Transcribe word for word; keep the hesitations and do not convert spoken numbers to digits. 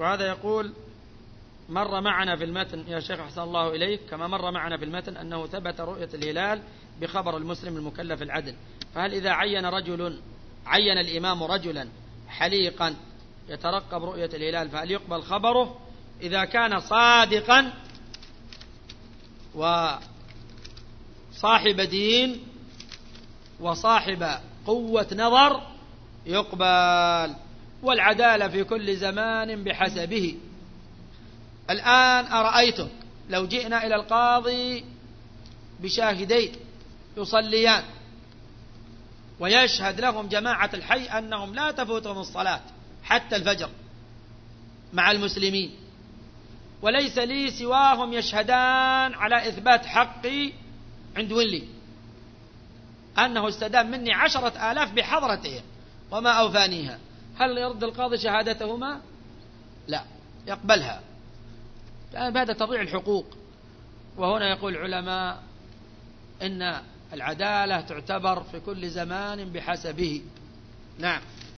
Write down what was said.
وهذا يقول مر معنا في المتن يا شيخ أحسن الله إليك، كما مر معنا في المتن أنه ثبت رؤية الهلال بخبر المسلم المكلف العدل، فهل إذا عين رجل عين الإمام رجلا حليقا يترقب رؤية الهلال فهل يقبل خبره؟ إذا كان صادقا وصاحب دين وصاحب قوة نظر يقبل، والعدالة في كل زمان بحسبه. الآن أرأيتم لو جئنا إلى القاضي بشاهدين يصليان ويشهد لهم جماعة الحي أنهم لا تفوتهم الصلاة حتى الفجر مع المسلمين، وليس لي سواهم يشهدان على إثبات حقي عند ولي أنه استدام مني عشرة آلاف بحضرتهم وما أوفانيها، هل يرد القاضي شهادتهما؟ لا، يقبلها، لأن هذا تضيع الحقوق. وهنا يقول العلماء إن العدالة تعتبر في كل زمان بحسبه. نعم.